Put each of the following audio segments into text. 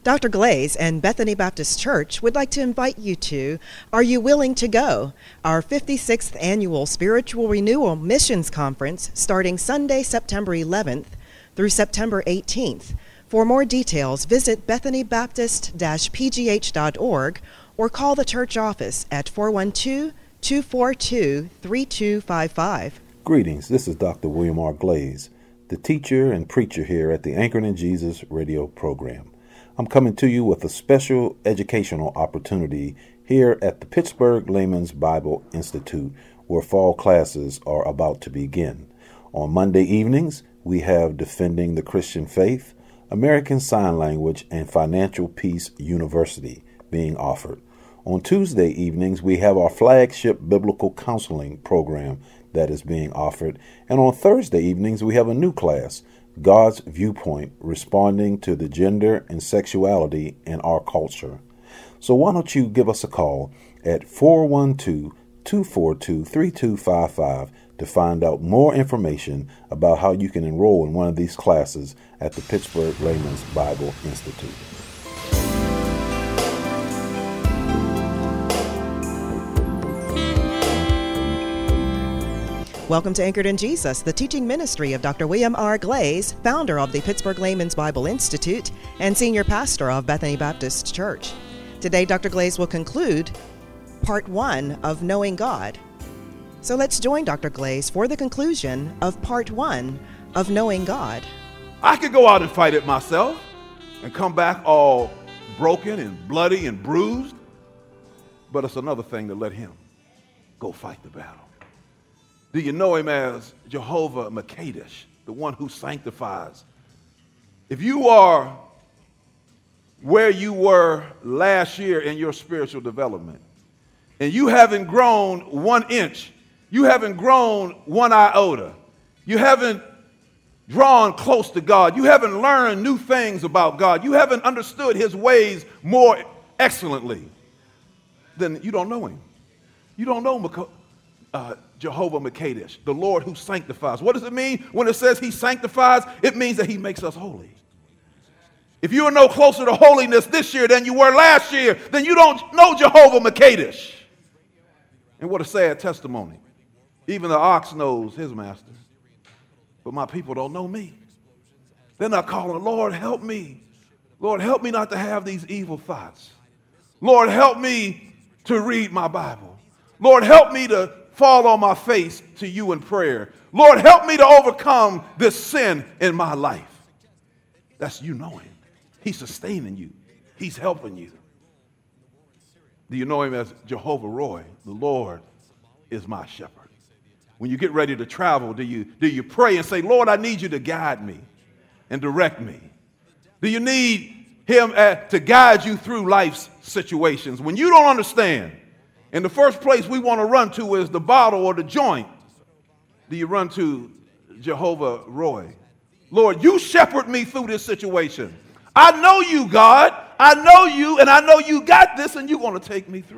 Dr. Glaze and Bethany Baptist Church would like to invite you to Are You Willing to Go? Our 56th annual Spiritual Renewal Missions Conference starting Sunday, September 11th through September 18th. For more details, visit bethanybaptist-pgh.org or call the church office at 412-242-3255. Greetings, this is Dr. William R. Glaze, the teacher and preacher here at the Anchored in Jesus radio program. I'm coming to you with a special educational opportunity here at the Pittsburgh Layman's Bible Institute, where fall classes are about to begin. On Monday evenings, we have Defending the Christian Faith, American Sign Language, and Financial Peace University being offered. On Tuesday evenings, we have our flagship biblical counseling program that is being offered. And on Thursday evenings, we have a new class, God's Viewpoint, responding to the gender and sexuality in our culture. So why don't you give us a call at 412-242-3255 to find out more information about how you can enroll in one of these classes at the Pittsburgh Layman's Bible Institute. Welcome to Anchored in Jesus, the teaching ministry of Dr. William R. Glaze, founder of the Pittsburgh Layman's Bible Institute and senior pastor of Bethany Baptist Church. Today, Dr. Glaze will conclude part 1 of Knowing God. So let's join Dr. Glaze for the conclusion of part 1 of Knowing God. I could go out and fight it myself and come back all broken and bloody and bruised, but it's another thing to let him go fight the battle. Do you know him as Jehovah Makadesh, the one who sanctifies? If you are where you were last year in your spiritual development, and you haven't grown 1 inch, you haven't grown 1 iota, you haven't drawn close to God, you haven't learned new things about God, you haven't understood his ways more excellently, then you don't know him. You don't know Jehovah Makadesh, the Lord who sanctifies. What does it mean when it says he sanctifies? It means that he makes us holy. If you are no closer to holiness this year than you were last year, then you don't know Jehovah Makadesh. And what a sad testimony. Even the ox knows his master, but my people don't know me. They're not calling, Lord, help me. Lord, help me not to have these evil thoughts. Lord, help me to read my Bible. Lord, help me to fall on my face to you in prayer. Lord, help me to overcome this sin in my life. That's you knowing. He's sustaining you. He's helping you. Do you know him as Jehovah Roy? The Lord is my shepherd. When you get ready to travel, do you pray and say, Lord, I need you to guide me and direct me? Do you need him to guide you through life's situations? When you don't understand, and the first place we want to run to is the bottle or the joint, do you run to Jehovah Roy? Lord, you shepherd me through this situation. I know you, God. I know you, and I know you got this, and you're going to take me through.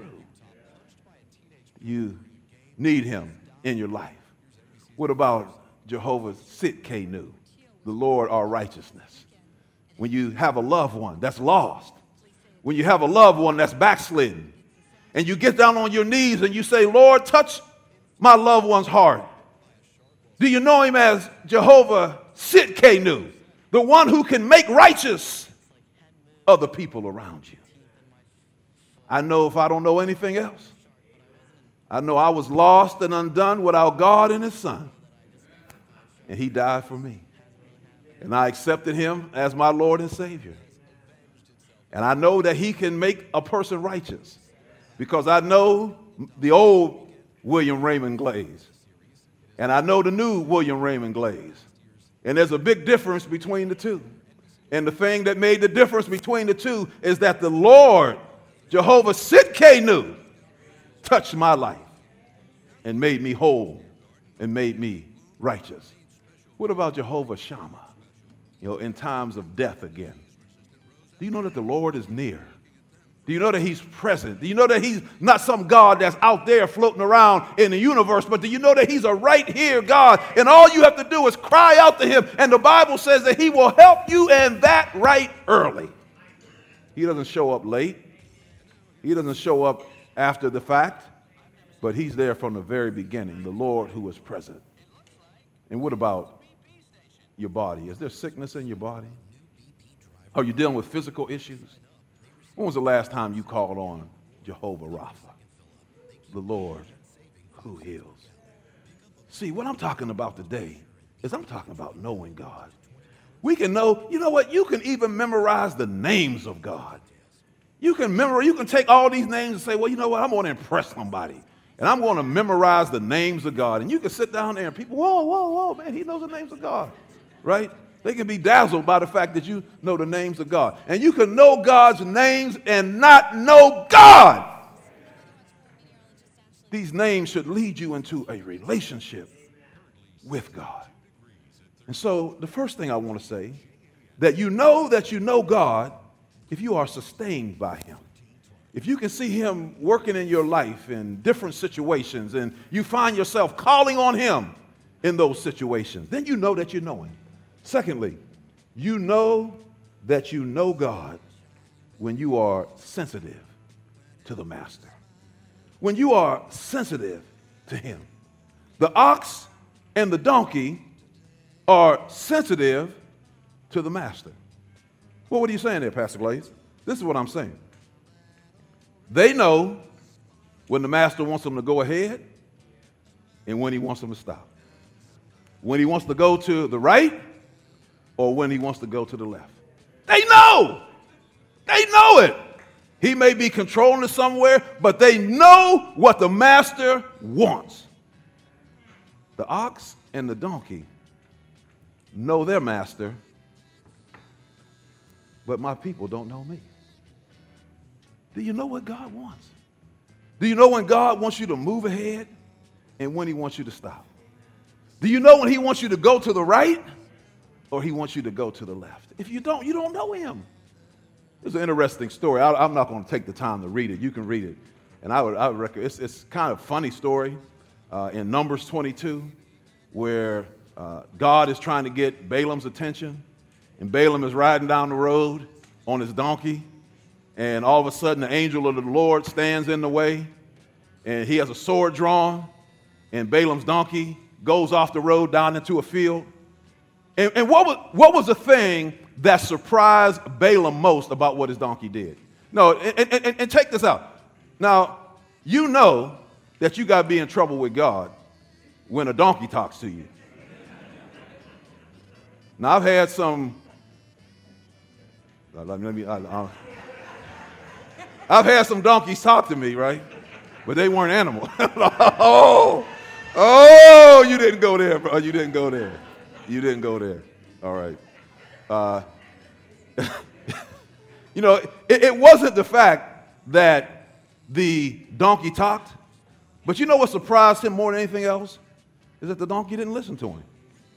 You need him in your life. What about Jehovah Tsidkenu, the Lord our righteousness? When you have a loved one that's lost, when you have a loved one that's backslidden, and you get down on your knees and you say, Lord, touch my loved one's heart. Do you know him as Jehovah Tsidkenu, the one who can make righteous other people around you? I know if I don't know anything else, I know I was lost and undone without God and his son, and he died for me. And I accepted him as my Lord and Savior. And I know that he can make a person righteous, because I know the old William Raymond Glaze, and I know the new William Raymond Glaze. And there's a big difference between the two. And the thing that made the difference between the two is that the Lord, Jehovah Tsidkenu, touched my life and made me whole and made me righteous. What about Jehovah Shammah? In times of death again. Do you know that the Lord is near? Do you know that he's present? Do you know that he's not some God that's out there floating around in the universe, but do you know that he's a right here God? And all you have to do is cry out to him, and the Bible says that he will help you, and that right early. He doesn't show up late. He doesn't show up after the fact, but he's there from the very beginning, the Lord who is present. And what about your body? Is there sickness in your body? Are you dealing with physical issues? When was the last time you called on Jehovah Rapha, the Lord who heals? See, what I'm talking about today is I'm talking about knowing God. We can know, you know what? You can even memorize the names of God. You can take all these names and say, well, you know what? I'm going to impress somebody. And I'm going to memorize the names of God. And you can sit down there and people, whoa, man, he knows the names of God, right? They can be dazzled by the fact that you know the names of God. And you can know God's names and not know God. These names should lead you into a relationship with God. And so the first thing I want to say, that you know God if you are sustained by him. If you can see him working in your life in different situations and you find yourself calling on him in those situations, then you know that you know him. Secondly, you know that you know God when you are sensitive to the master. When you are sensitive to him. The ox and the donkey are sensitive to the master. Well, what are you saying there, Pastor Glaze? This is what I'm saying. They know when the master wants them to go ahead and when he wants them to stop. When he wants to go to the right or when he wants to go to the left. They know. They know it. He may be controlling it somewhere, but they know what the master wants. The ox and the donkey know their master, but my people don't know me. Do you know what God wants? Do you know when God wants you to move ahead and when he wants you to stop? Do you know when he wants you to go to the right or he wants you to go to the left? If you don't know him. It's an interesting story. I'm not going to take the time to read it. You can read it. And I would recommend, it's kind of a funny story in Numbers 22 where God is trying to get Balaam's attention. And Balaam is riding down the road on his donkey. And all of a sudden, the angel of the Lord stands in the way. And he has a sword drawn. And Balaam's donkey goes off the road down into a field. And what was the thing that surprised Balaam most about what his donkey did? No, and take this out. Now, you know that you got to be in trouble with God when a donkey talks to you. Now, I've had some, I've had some donkeys talk to me, right? But they weren't animals. Oh, you didn't go there, bro. You didn't go there. You didn't go there. All right. You know, it wasn't the fact that the donkey talked, but you know what surprised him more than anything else? Is that the donkey didn't listen to him.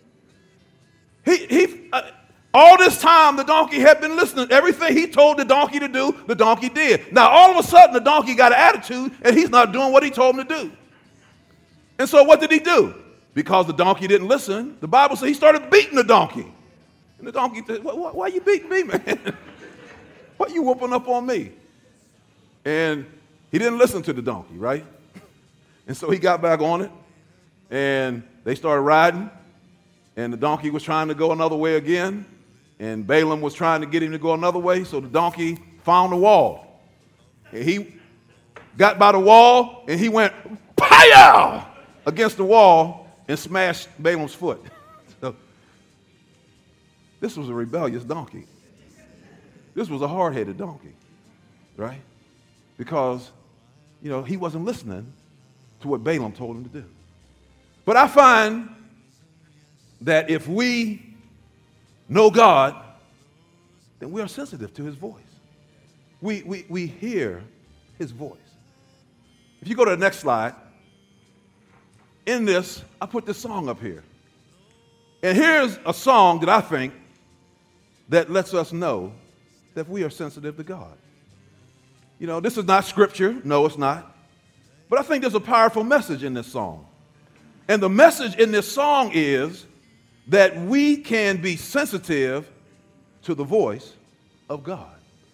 All this time, the donkey had been listening. Everything he told the donkey to do, the donkey did. Now, all of a sudden, the donkey got an attitude, and he's not doing what he told him to do. And so what did he do? Because the donkey didn't listen, the Bible says he started beating the donkey. And the donkey said, why you beating me, man? Why you whooping up on me? And he didn't listen to the donkey, right? And so he got back on it, and they started riding, and the donkey was trying to go another way again, and Balaam was trying to get him to go another way, so the donkey found the wall. And he got by the wall, and he went, pow! Against the wall and smashed Balaam's foot. So, this was a rebellious donkey. This was a hard-headed donkey, right? Because, you know, he wasn't listening to what Balaam told him to do. But I find that if we know God, then we are sensitive to his voice. We hear his voice. If you go to the next slide, in this, I put this song up here. And here's a song that I think that lets us know that we are sensitive to God. You know, this is not scripture. No, it's not. But I think there's a powerful message in this song. And the message in this song is that we can be sensitive to the voice of God.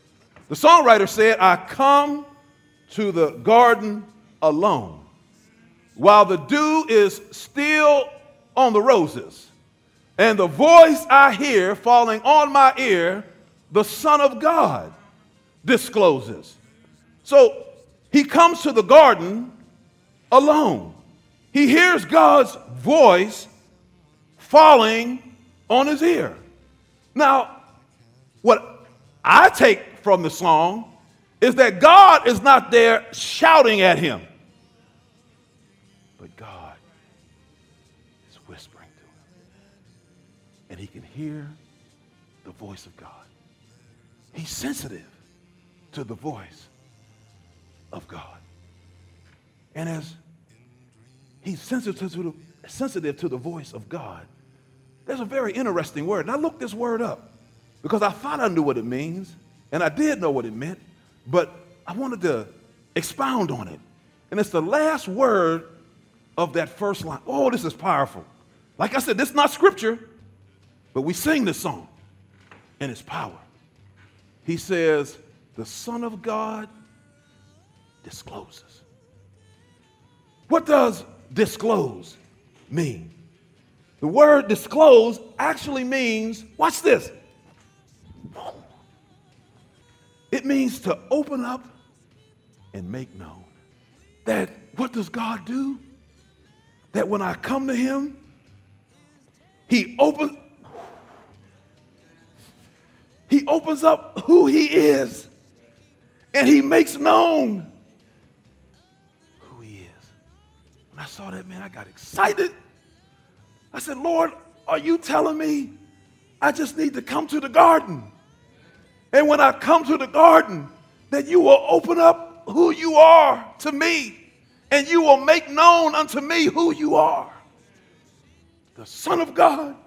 The songwriter said, I come to the garden alone, while the dew is still on the roses, and the voice I hear falling on my ear, the Son of God discloses. So he comes to the garden alone. He hears God's voice falling on his ear. Now, what I take from the song is that God is not there shouting at him, but God is whispering to him. And he can hear the voice of God. He's sensitive to the voice of God. And as he's sensitive to the voice of God, there's a very interesting word. And I looked this word up because I thought I knew what it means, and I did know what it meant, but I wanted to expound on it. And it's the last word of that first line. Oh, this is powerful. Like I said, this is not scripture, but we sing this song, and it's power. He says, the Son of God discloses. What does disclose mean? The word disclose actually means, watch this. It means to open up and make known. That what does God do? That when I come to him, he opens up who he is, and he makes known who he is. When I saw that, man, I got excited. I said, Lord, are you telling me I just need to come to the garden? And when I come to the garden, that you will open up who you are to me, and you will make known unto me who you are. The Son of God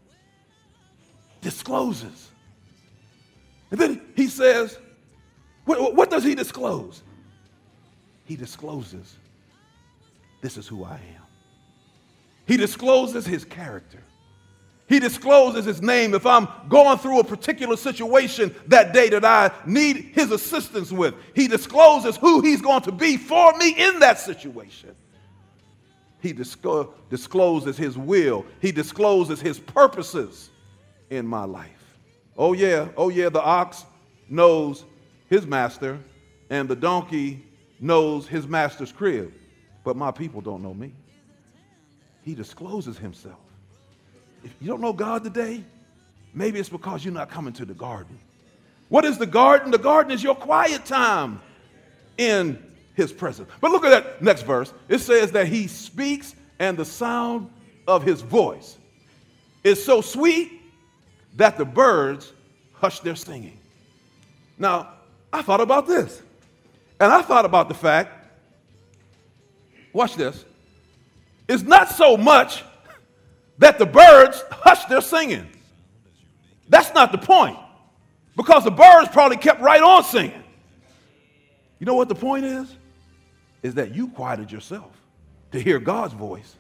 discloses. And then he says, what does he disclose? He discloses, this is who I am. He discloses his character. He discloses his name. If I'm going through a particular situation that day that I need his assistance with, he discloses who he's going to be for me in that situation. He discloses his will. He discloses his purposes in my life. Oh yeah, the ox knows his master, and the donkey knows his master's crib, but my people don't know me. He discloses himself. If you don't know God today, maybe it's because you're not coming to the garden. What is the garden? The garden is your quiet time in his presence. But look at that next verse. It says that he speaks, and the sound of his voice is so sweet that the birds hush their singing. Now, I thought about this, and I thought about the fact, watch this, it's not so much that the birds hush their singing. That's not the point, because the birds probably kept right on singing. You know what the point is? Is that you quieted yourself to hear God's voice,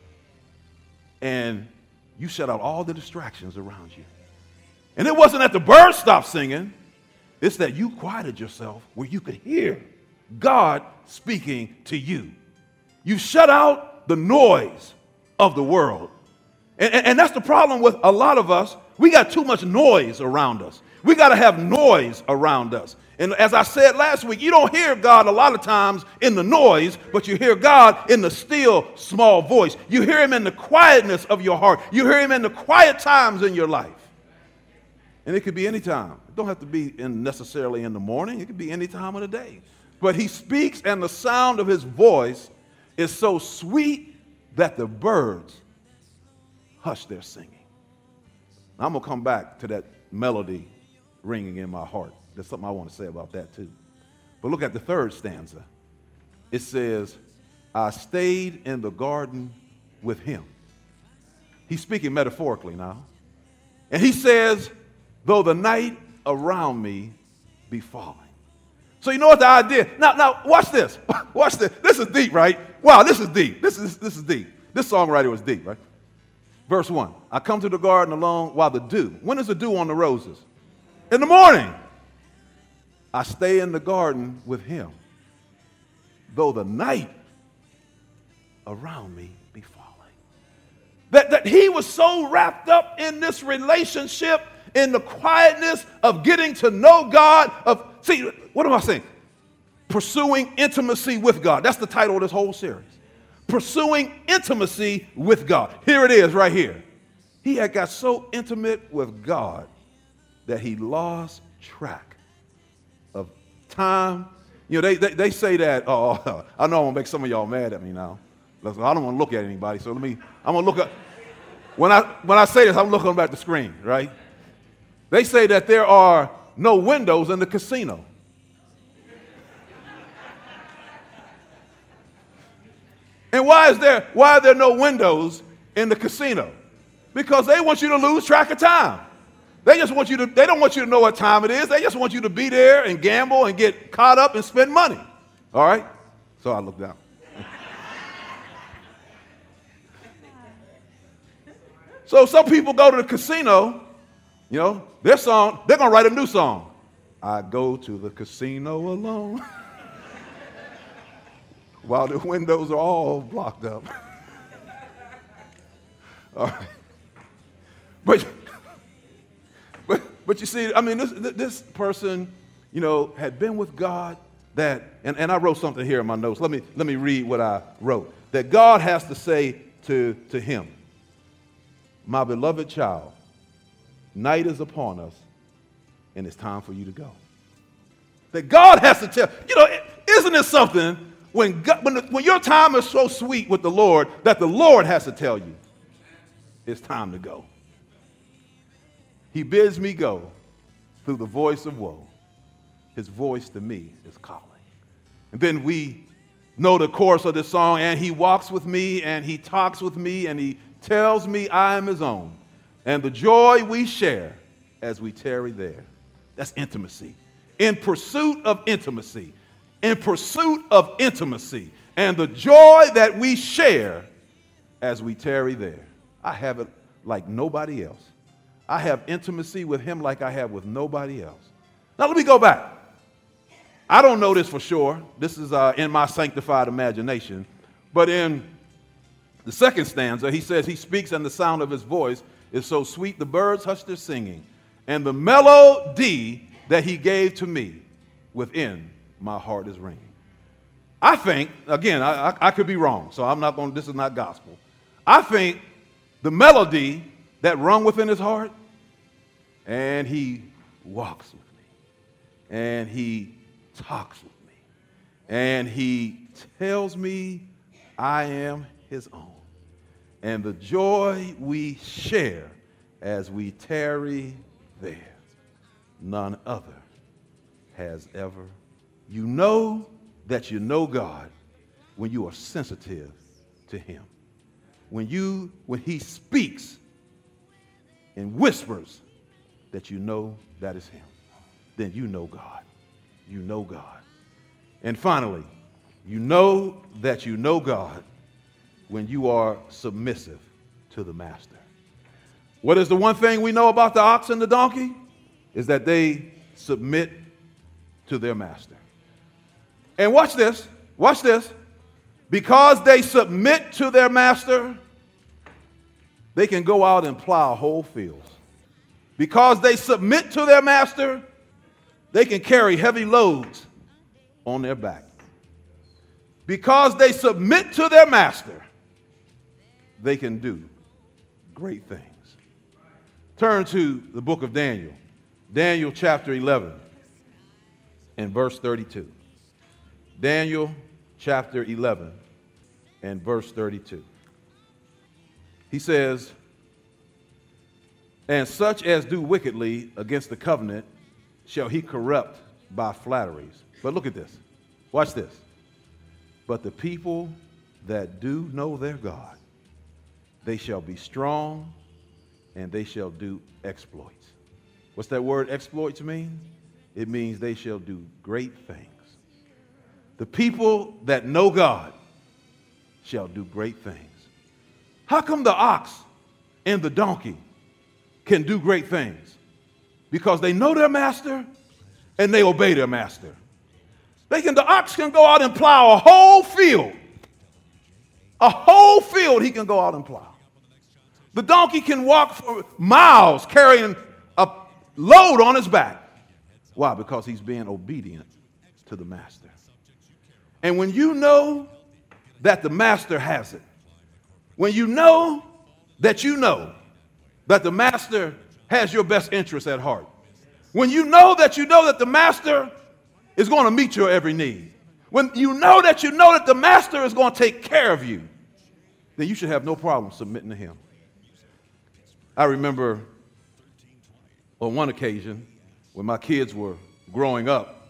and you shut out all the distractions around you. And it wasn't that the birds stopped singing, it's that you quieted yourself where you could hear God speaking to you. You shut out the noise of the world. And that's the problem with a lot of us. We got too much noise around us. We got to have noise around us. And as I said last week, you don't hear God a lot of times in the noise, but you hear God in the still small voice. You hear him in the quietness of your heart. You hear him in the quiet times in your life. And it could be any time. It don't have to be necessarily in the morning. It could be any time of the day. But he speaks, and the sound of his voice is so sweet that the birds hush their singing. Now, I'm going to come back to that melody ringing in my heart. There's something I want to say about that too. But look at the third stanza. It says, I stayed in the garden with him. He's speaking metaphorically now. And he says, though the night around me be falling. So you know what the idea? Now watch this. Watch this. This is deep, right? Wow, this is deep. This is deep. This songwriter was deep, right? Verse 1. I come to the garden alone while the dew. When is the dew on the roses? In the morning. I stay in the garden with him, though the night around me be falling. That he was so wrapped up in this relationship, in the quietness of getting to know God, see, what am I saying? Pursuing intimacy with God. That's the title of this whole series. Pursuing intimacy with God. Here it is right here. He had got so intimate with God that he lost track of time. You know, they say that, oh, I know I'm going to make some of y'all mad at me now. I don't want to look at anybody, so I'm going to look up. When I say this, I'm looking up at the screen, right? They say that there are no windows in the casino. And why are there no windows in the casino? Because they want you to lose track of time. They don't want you to know what time it is. They just want you to be there and gamble and get caught up and spend money. All right? So I looked down. So some people go to the casino, you know, they're going to write a new song. I go to the casino alone. While the windows are all blocked up. All right. But you see, I mean, this person, you know, had been with God and I wrote something here in my notes. Let me read what I wrote. That God has to say to him, my beloved child, night is upon us and it's time for you to go. That God has to tell, you know, isn't it something when your time is so sweet with the Lord that the Lord has to tell you, it's time to go. He bids me go through the voice of woe. His voice to me is calling. And then we know the chorus of this song, and he walks with me, and he talks with me, and he tells me I am his own. And the joy we share as we tarry there. That's intimacy. In pursuit of intimacy. In pursuit of intimacy. And the joy that we share as we tarry there. I have it like nobody else. I have intimacy with him like I have with nobody else. Now let me go back. I don't know this for sure. This is in my sanctified imagination. But in the second stanza, he says, he speaks and the sound of his voice is so sweet the birds hush their singing. And the melody that he gave to me within my heart is ringing. I think, again, I could be wrong, so I'm not going, this is not gospel. I think the melody that rung within his heart, and he walks with me, and he talks with me, and he tells me I am his own. And the joy we share as we tarry there, none other has ever. You know that you know God when you are sensitive to him. When he speaks and whispers that you know that is him, then you know God. You know God. And finally, you know that you know God when you are submissive to the master. What is the one thing we know about the ox and the donkey? Is that they submit to their master. And watch this. Watch this. Because they submit to their master, they can go out and plow whole fields. Because they submit to their master, they can carry heavy loads on their back. Because they submit to their master, they can do great things. Turn to the book of Daniel. Daniel chapter 11 and verse 32. Daniel chapter 11 and verse 32. He says, and such as do wickedly against the covenant shall he corrupt by flatteries. But look at this. Watch this. But the people that do know their God, they shall be strong and they shall do exploits. What's that word exploits mean? It means they shall do great things. The people that know God shall do great things. How come the ox and the donkey can do great things? Because they know their master and they obey their master. The ox can go out and plow a whole field. A whole field he can go out and plow. The donkey can walk for miles carrying a load on his back. Why? Because he's being obedient to the master. And when you know that the master has it, when you know that the master has your best interest at heart, when you know that the master is going to meet your every need, when you know that the master is going to take care of you, then you should have no problem submitting to him. I remember on one occasion when my kids were growing up,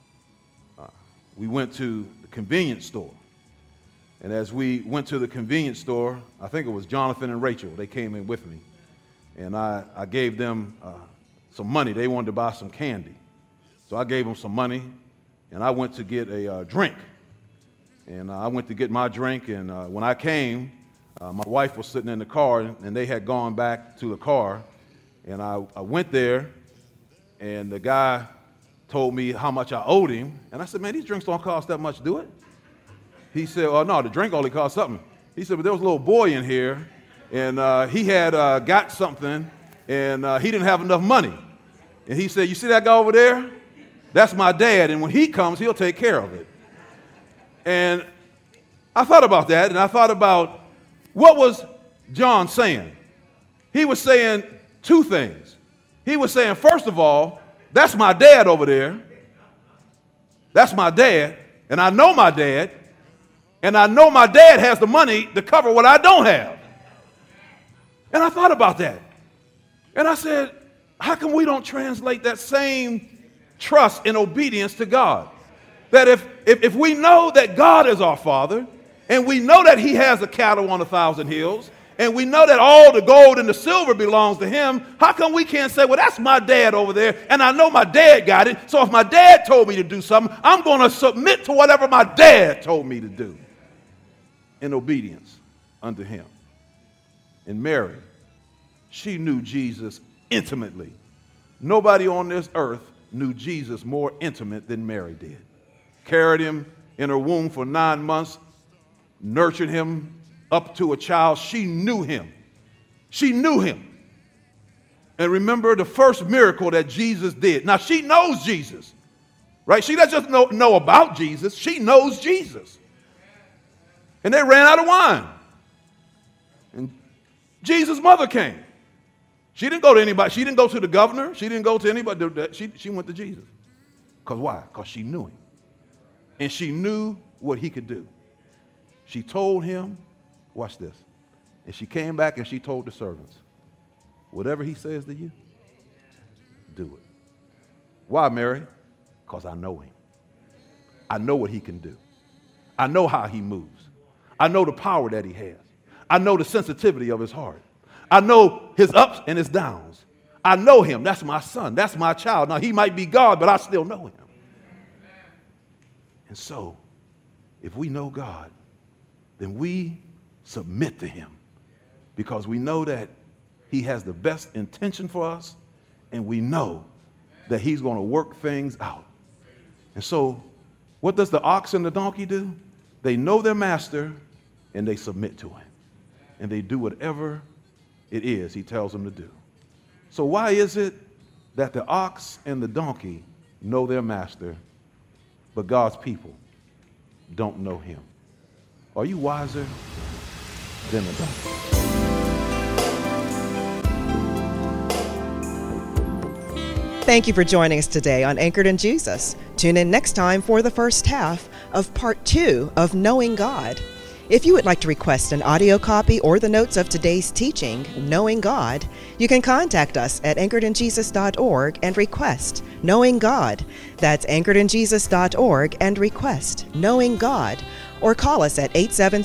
we went to the convenience store. And as we went to the convenience store, I think it was Jonathan and Rachel, they came in with me. And I gave them some money. They wanted to buy some candy. So I gave them some money, and I went to get a drink. And I went to get my drink, and when I came, my wife was sitting in the car, and they had gone back to the car. And I went there, and the guy told me how much I owed him. And I said, man, these drinks don't cost that much, do it? He said, oh, no, the drink only cost something. He said, but there was a little boy in here, and he had got something, and he didn't have enough money. And he said, you see that guy over there? That's my dad, and when he comes, he'll take care of it. And I thought about that, and I thought about what was John saying. He was saying two things. He was saying, first of all, that's my dad over there. That's my dad, and I know my dad, and I know my dad has the money to cover what I don't have. And I thought about that. And I said, how come we don't translate that same trust and obedience to God? That if we know that God is our Father, and we know that he has the cattle on 1,000 hills, and we know that all the gold and the silver belongs to him, how come we can't say, well, that's my dad over there, and I know my dad got it, so if my dad told me to do something, I'm going to submit to whatever my dad told me to do in obedience unto him. And Mary, she knew Jesus intimately. Nobody on this earth knew Jesus more intimate than Mary did. Carried him in her womb for 9 months, nurtured him up to a child. She knew him. She knew him. And remember the first miracle that Jesus did. Now she knows Jesus, right? She doesn't just know about Jesus. She knows Jesus. And they ran out of wine. And Jesus' mother came. She didn't go to anybody. She didn't go to the governor. She didn't go to anybody. She went to Jesus. Because why? Because she knew him. And she knew what he could do. She told him, watch this, and she came back and she told the servants, whatever he says to you, do it. Why, Mary? Because I know him. I know what he can do. I know how he moves. I know the power that he has. I know the sensitivity of his heart. I know his ups and his downs. I know him. That's my son. That's my child. Now, he might be God, but I still know him. And so, if we know God, then we submit to him because we know that he has the best intention for us, and we know that he's going to work things out. And so, what does the ox and the donkey do? They know their master, and they submit to him. And they do whatever it is he tells them to do. So why is it that the ox and the donkey know their master, but God's people don't know him? Are you wiser than the donkey? Thank you for joining us today on Anchored in Jesus. Tune in next time for the first half of part 2 of Knowing God. If you would like to request an audio copy or the notes of today's teaching, Knowing God, you can contact us at anchoredinjesus.org and request Knowing God. That's anchoredinjesus.org and request Knowing God, or call us at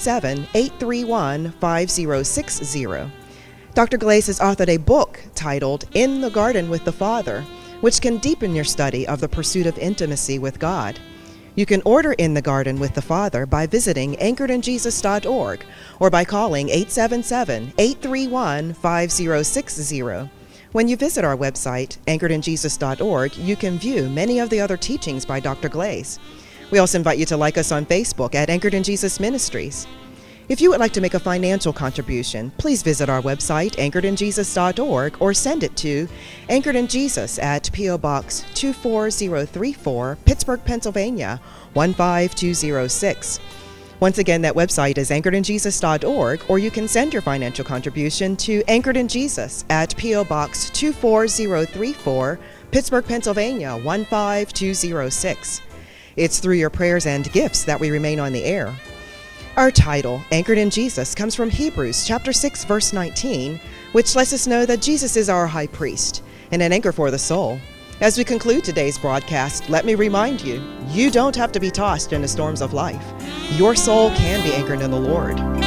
877-831-5060. Dr. Glaze has authored a book titled In the Garden with the Father, which can deepen your study of the pursuit of intimacy with God. You can order In the Garden with the Father by visiting anchoredinjesus.org or by calling 877-831-5060. When you visit our website, anchoredinjesus.org, you can view many of the other teachings by Dr. Glaze. We also invite you to like us on Facebook at Anchored in Jesus Ministries. If you would like to make a financial contribution, please visit our website, anchoredinjesus.org, or send it to Anchored in Jesus at P.O. Box 24034, Pittsburgh, Pennsylvania, 15206. Once again, that website is anchoredinjesus.org, or you can send your financial contribution to Anchored in Jesus at P.O. Box 24034, Pittsburgh, Pennsylvania, 15206. It's through your prayers and gifts that we remain on the air. Our title, Anchored in Jesus, comes from Hebrews chapter 6, verse 19, which lets us know that Jesus is our high priest and an anchor for the soul. As we conclude today's broadcast, let me remind you, you don't have to be tossed in the storms of life. Your soul can be anchored in the Lord.